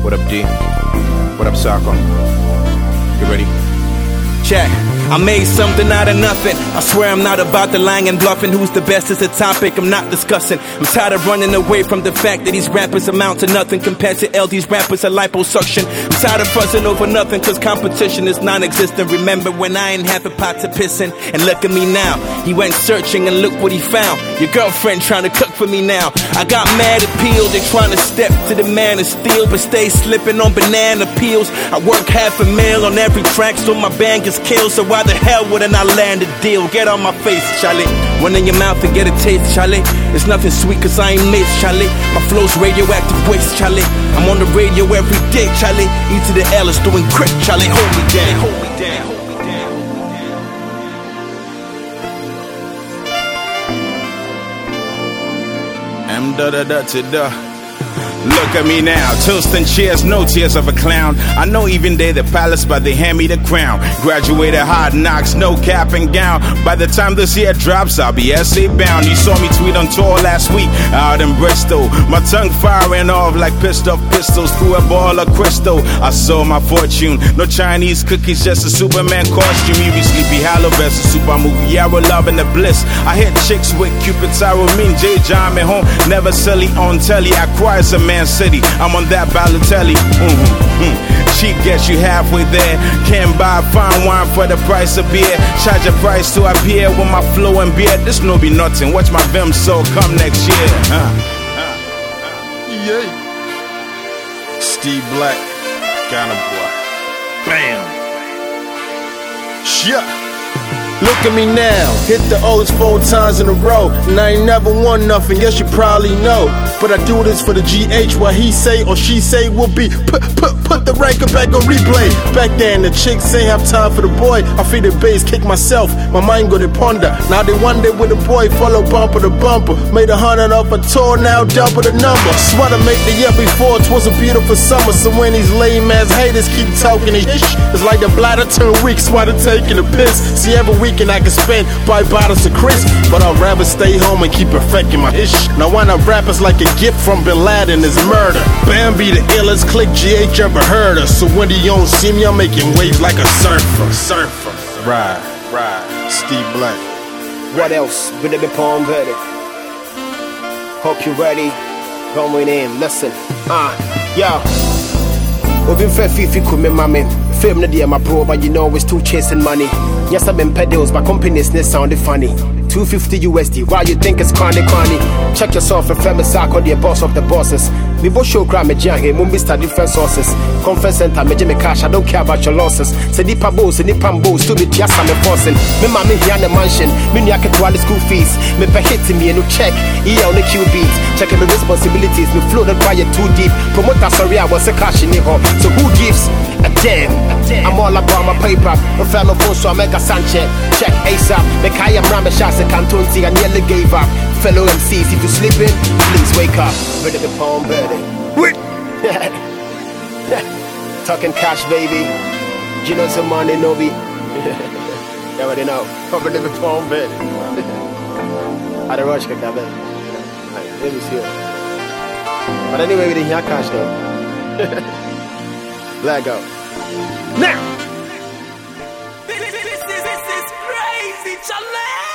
What up, D? What up, Sako? You ready? Check. I made something out of nothing. I swear I'm not about the lying and bluffing. Who's the best is a topic I'm not discussing. I'm tired of running away from the fact that these rappers amount to nothing compared to LD's rappers are liposuction. I'm tired of fussing over nothing cause competition is non-existent. Remember when I ain't have a pot to piss in? And look at me now. He went searching and look what he found. Your girlfriend trying to cook for me now. I got mad appeal. They trying to step to the man of steel but stay slipping on banana peels. I work $500,000 on every track so my band gets killed. So why the hell wouldn't I land a deal? Get on my face, Charlie. One in your mouth and get a taste, Charlie. It's nothing sweet cause I ain't missed, Charlie. My flow's radioactive waste, Charlie. I'm on the radio every day, Charlie. E to the L is doing crit, Charlie. Hold me down, hold me down, hold me down. M-da-da-da-da-da. Look at me now, toast and cheers, no tears of a clown. I know even they the palace, but they hand me the crown. Graduated hard knocks, no cap and gown. By the time this year drops, I'll be essay bound. You saw me tweet on tour last week, out in Bristol. My tongue firing off like pissed off pistols through a ball of crystal. I saw my fortune, no Chinese cookies, just a Superman costume. You be Sleepy Hollow versus Super movie, yeah, we're loving the bliss. I hit chicks with Cupid's arrow, mean J. John me home, never silly on telly. I cry as a Man City, I'm on that Balotelli. Cheap gets you halfway there. Can't buy fine wine for the price of beer. Charge a price to appear with my flow and beer. This no be nothing. Watch my Vim so come next year. Yeah. Steve Black, Ghana boy. Bam. Yeah. Look at me now, hit the O's 4 times in a row, and I ain't never won nothing, guess you probably know. But I do this for the GH, what he say or she say will be put the record back on replay. Back then the chicks ain't have time for the boy, I feel the bass kick myself, my mind go to ponder. Now they wonder with the boy follow bumper to bumper. Made 100 off a tour, now double the number. Swear to make the year before, 'twas a beautiful summer. So when these lame ass haters keep talking and ish, it's like the bladder turn weak, swear to taking a piss. See every weekend I can spend buy bottles of crisp, but I'd rather stay home and keep perfecting my ish. Now when I rap it's like a gift from Bin Laden is murder. Bambi the illest click GH ever heard of. So when you don't see me I'm making waves like a surfer. Ride, Steve Black. What else? With the Palm Verde. Hope you're ready. Going in, listen. Yo. We've been fair fifi kume mame. Film the my bro, but you know we're still chasing money. Yes, I've been pedals, but companies ne sounded funny. 250 USD, why you think it's corny? Check yourself and famous sack on the boss of the bosses. We both show crime and jang, Mr. different sources. Conference center, me cash, I don't care about your losses. Say nipa bows, to be just I'm enforcing. Me mama here in the mansion, me nyake to all the school fees. Me pe hitting me and no check, on the Q beats. Checking the responsibilities, me floated by it too deep. Promoter sorry, I was a cash in it. So who gives a damn? I'm all about my paper. No fellow post, so I make a Sanchez. Check ASAP. Make I am Ramen shots and Cantonti. I nearly gave up. Fellow MCs, if you're sleeping, please wake up. Ready to Palm Verde. Talking cash, baby. You know some money, Nobi. You already know. Ready to Palm Verde. I don't rush, Kaka. Let me see it. But anyway, we didn't hear cash though. Let go. Now! This is crazy, Charlie!